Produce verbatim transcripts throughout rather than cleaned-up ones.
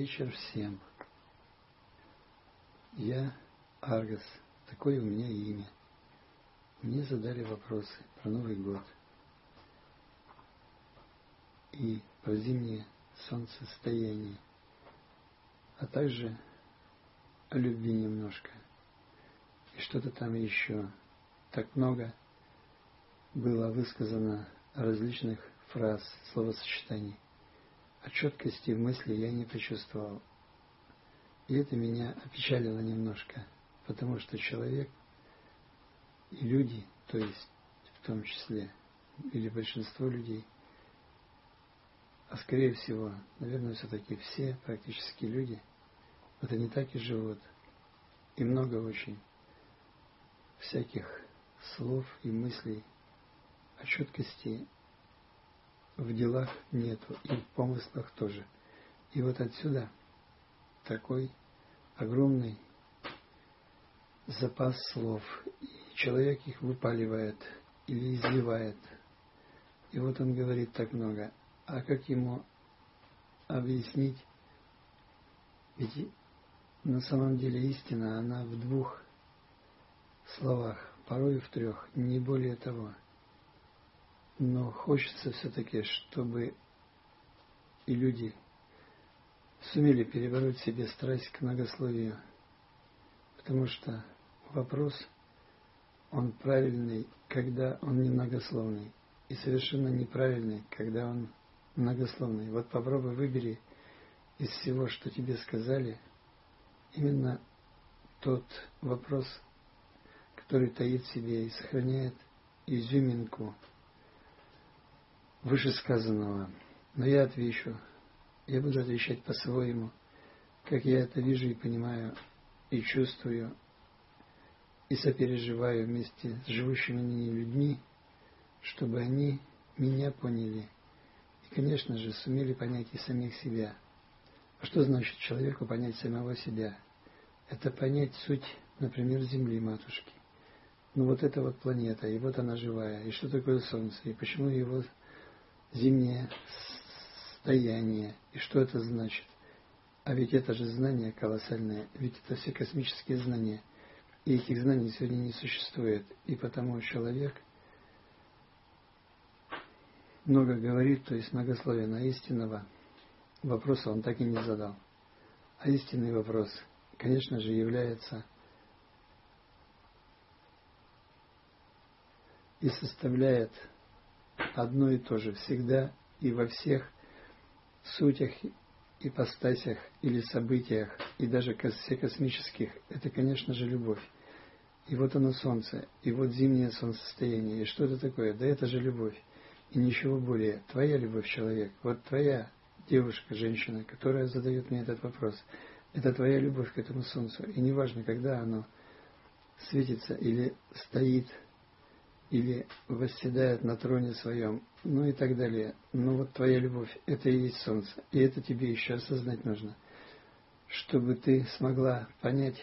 вечер всем. Я Аргос, такое у меня имя. Мне задали вопросы про Новый год и про зимнее солнцестояние, а также о любви немножко и что-то там еще. Так много было высказано различных фраз, словосочетаний. А четкости в мысли я не почувствовал. И это меня опечалило немножко, потому что человек и люди, то есть в том числе, или большинство людей, а скорее всего, наверное, все-таки все практически люди, вот они так и живут. И много очень всяких слов и мыслей, а четкости в делах нету, и в помыслах тоже. И вот отсюда такой огромный запас слов. И человек их выпаливает или изливает. И вот он говорит так много. А как ему объяснить? Ведь на самом деле истина, она в двух словах, порой и в трех, не более того. Но хочется все-таки, чтобы и люди сумели перебороть в себе страсть к многословию. Потому что вопрос, он правильный, когда он немногословный. И совершенно неправильный, когда он многословный. Вот попробуй выбери из всего, что тебе сказали, именно тот вопрос, который таит в себе и сохраняет изюминку вышесказанного. Но я отвечу. Я буду отвечать по-своему, как я это вижу и понимаю, и чувствую, и сопереживаю вместе с живущими ныне людьми, чтобы они меня поняли. И, конечно же, сумели понять и самих себя. А что значит человеку понять самого себя? Это понять суть, например, Земли, матушки. Ну вот это вот планета, и вот она живая. И что такое Солнце, и почему его зимнее состояние, и что это значит. А ведь это же знание колоссальное, ведь это все космические знания. И этих знаний сегодня не существует. И потому человек много говорит, то есть многословен, а истинного вопроса он так и не задал. А истинный вопрос, конечно же, является и составляет одно и то же всегда и во всех сутях, ипостасях или событиях, и даже все космических, это, конечно же, любовь. И вот оно солнце, и вот зимнее солнцестояние. И что это такое? Да это же любовь. И ничего более. Твоя любовь, человек, вот твоя девушка, женщина, которая задает мне этот вопрос, это твоя любовь к этому солнцу. И неважно, когда оно светится или стоит, или восседает на троне своем, ну и так далее. Но вот твоя любовь, это и есть солнце. И это тебе еще осознать нужно, чтобы ты смогла понять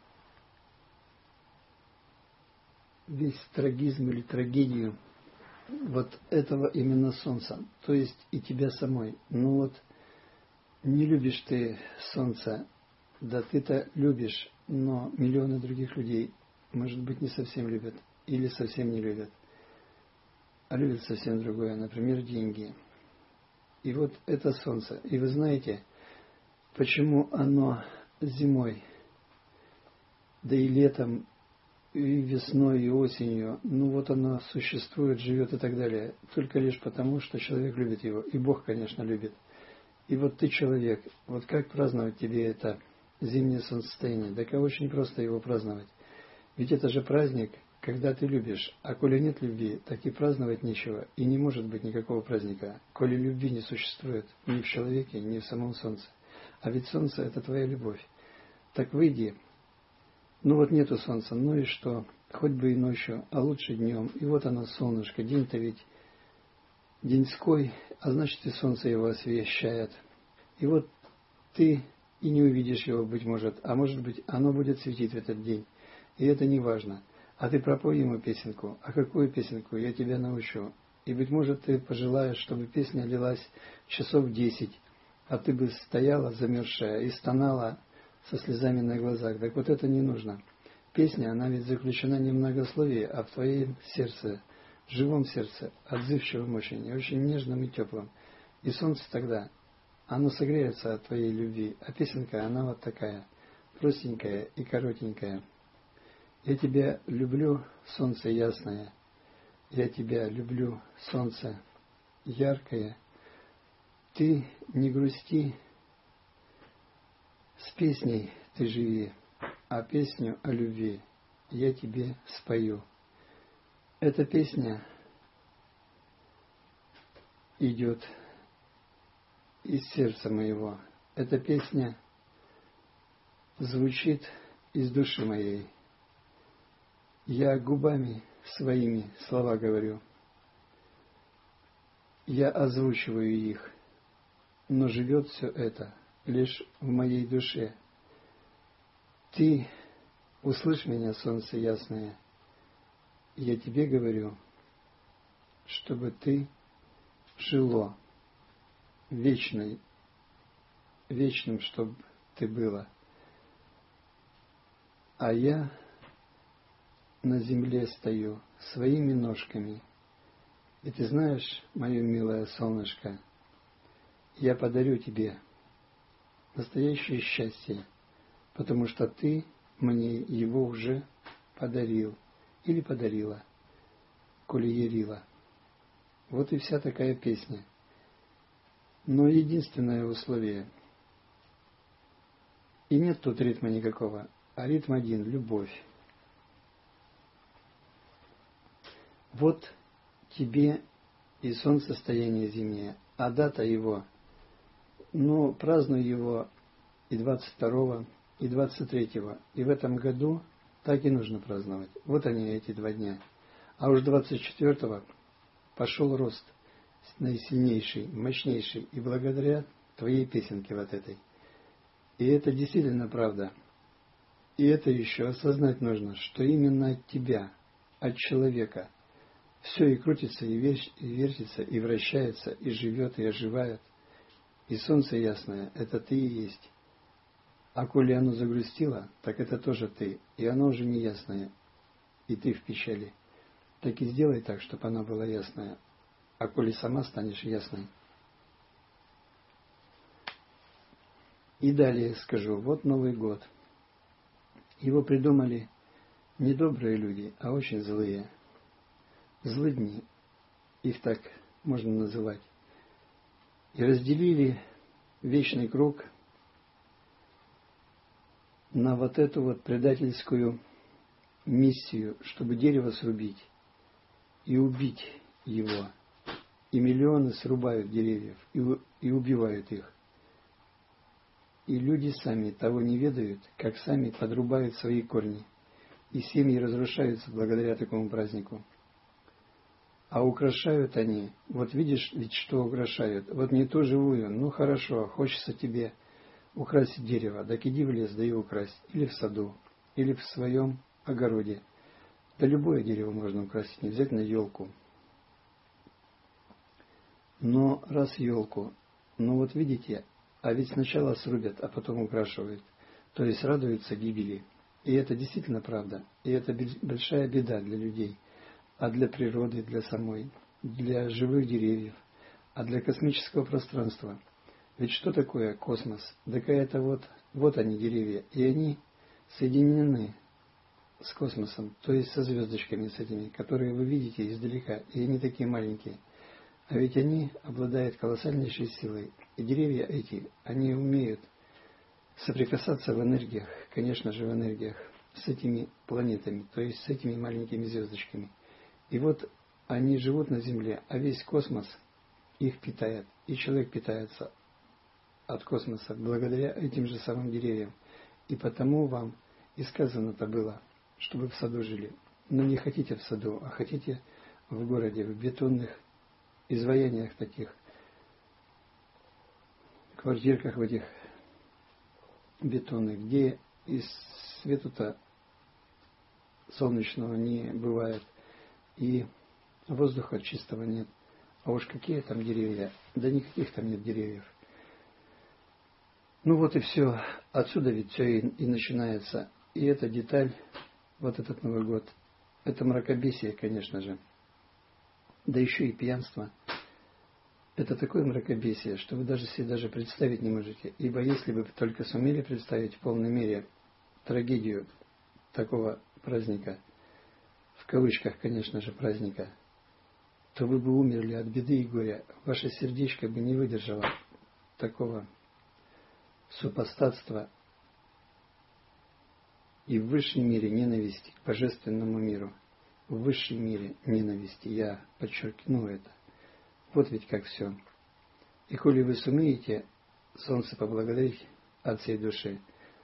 весь трагизм или трагедию вот этого именно солнца, то есть и тебя самой. Ну вот, не любишь ты солнце, да ты-то любишь, но миллионы других людей, может быть, не совсем любят, или совсем не любят, а любят совсем другое, например, деньги. И вот это солнце. И вы знаете, почему оно зимой, да и летом, и весной, и осенью, ну вот оно существует, живет и так далее, только лишь потому, что человек любит его, и Бог, конечно, любит. И вот ты человек, вот как праздновать тебе это зимнее солнцестояние? Да как очень просто его праздновать. Ведь это же праздник, когда ты любишь, а коли нет любви, так и праздновать нечего, и не может быть никакого праздника, коли любви не существует ни в человеке, ни в самом солнце. А ведь солнце – это твоя любовь. Так выйди. Ну вот нету солнца, ну и что? Хоть бы и ночью, а лучше днем. И вот оно, солнышко. День-то ведь деньской, а значит и солнце его освещает. И вот ты и не увидишь его, быть может, а может быть оно будет светить в этот день. И это не важно. А ты пропой ему песенку. А какую песенку? Я тебя научу. И, быть может, ты пожелаешь, чтобы песня лилась часов десять, а ты бы стояла замерзшая и стонала со слезами на глазах. Так вот это не нужно. Песня, она ведь заключена не в многословии, а в твоем сердце, живом сердце, отзывчивом очень, и очень нежном и теплом. И солнце тогда, оно согреется от твоей любви, а песенка, она вот такая, простенькая и коротенькая. Я тебя люблю, солнце ясное, я тебя люблю, солнце яркое. Ты не грусти, с песней ты живи, а песню о любви я тебе спою. Эта песня идет из сердца моего. Эта песня звучит из души моей. Я губами своими слова говорю. Я озвучиваю их, но живет все это лишь в моей душе. Ты услышь меня, солнце ясное, я тебе говорю, чтобы ты жило вечной, вечным, чтобы ты было. А я на земле стою своими ножками. И ты знаешь, мое милое солнышко, я подарю тебе настоящее счастье, потому что ты мне его уже подарил или подарила, коли ярила. Вот и вся такая песня. Но единственное условие, и нет тут ритма никакого, а ритм один – любовь. Вот тебе и солнцестояние зимнее, а дата его, ну, праздную его и двадцать второго, и двадцать третьего, и в этом году так и нужно праздновать. Вот они, эти два дня. А уж двадцать четвёртого пошел рост наисильнейший, мощнейший, и благодаря твоей песенке вот этой. И это действительно правда. И это еще осознать нужно, что именно от тебя, от человека, все и крутится, и вертится, и вращается, и живет, и оживает. И солнце ясное – это ты и есть. А коли оно загрустило, так это тоже ты, и оно уже не ясное, и ты в печали. Так и сделай так, чтобы оно было ясное, а коли сама станешь ясной. И далее скажу, вот Новый год. Его придумали не добрые люди, а очень злые. Злыдни, их так можно называть. И разделили вечный круг на вот эту вот предательскую миссию, чтобы дерево срубить и убить его. И миллионы срубают деревьев и, и убивают их. И люди сами того не ведают, как сами подрубают свои корни. И семьи разрушаются благодаря такому празднику. А украшают они, вот видишь, ведь что украшают, вот не ту живую, ну хорошо, хочется тебе украсить дерево, так иди в лес, да и украсть, или в саду, или в своем огороде. Да любое дерево можно украсить, не обязательно елку. Но раз елку, ну вот видите, а ведь сначала срубят, а потом украшивают, то есть радуются гибели. И это действительно правда, и это большая беда для людей. А для природы, для самой, для живых деревьев, а для космического пространства. Ведь что такое космос? Так это вот, вот они деревья, и они соединены с космосом, то есть со звездочками с этими, которые вы видите издалека, и они такие маленькие. А ведь они обладают колоссальнейшей силой. И деревья эти, они умеют соприкасаться в энергиях, конечно же в энергиях, с этими планетами, то есть с этими маленькими звездочками. И вот они живут на Земле, а весь космос их питает. И человек питается от космоса благодаря этим же самым деревьям. И потому вам и сказано-то было, чтобы в саду жили. Но не хотите в саду, а хотите в городе, в бетонных изваяниях таких, квартирках в этих бетонных, где и свету-то солнечного не бывает, и воздуха чистого нет. А уж какие там деревья? Да никаких там нет деревьев. Ну вот и все. Отсюда ведь все и, и начинается. И эта деталь, вот этот Новый год, это мракобесие, конечно же. Да еще и пьянство. Это такое мракобесие, что вы даже себе даже представить не можете. Ибо если бы вы только сумели представить в полной мере трагедию такого праздника, в кавычках, конечно же, праздника, то вы бы умерли от беды и горя. Ваше сердечко бы не выдержало такого супостатства и в высшем мире ненависти к божественному миру. В высшем мире ненависти. Я подчеркну это. Вот ведь как все. И коли вы сумеете солнце поблагодарить от всей души,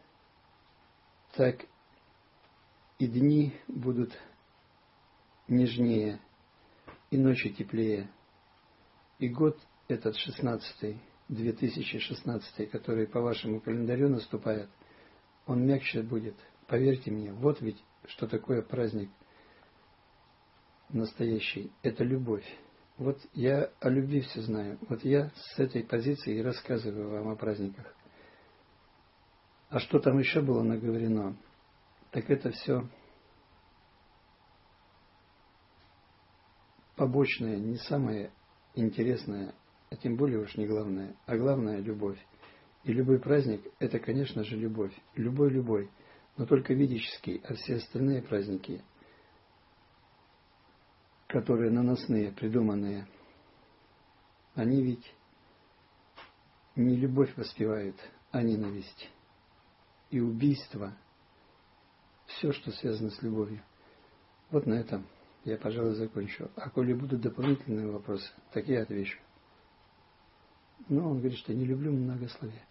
так и дни будут нежнее, и ночи теплее. И год этот шестнадцатый, две тысячи шестнадцатый, который по вашему календарю наступает, он мягче будет. Поверьте мне, вот ведь что такое праздник настоящий. Это любовь. Вот я о любви все знаю. Вот я с этой позиции и рассказываю вам о праздниках. А что там еще было наговорено? Так это все побочное, не самое интересное, а тем более уж не главное, а главное – любовь. И любой праздник – это, конечно же, любовь. Любой-любой, но только ведический, а все остальные праздники, которые наносные, придуманные, они ведь не любовь воспевают, а ненависть. И убийство, все, что связано с любовью. Вот на этом я, пожалуй, закончу. А коли будут дополнительные вопросы, так я отвечу. Но он говорит, что не люблю многословие.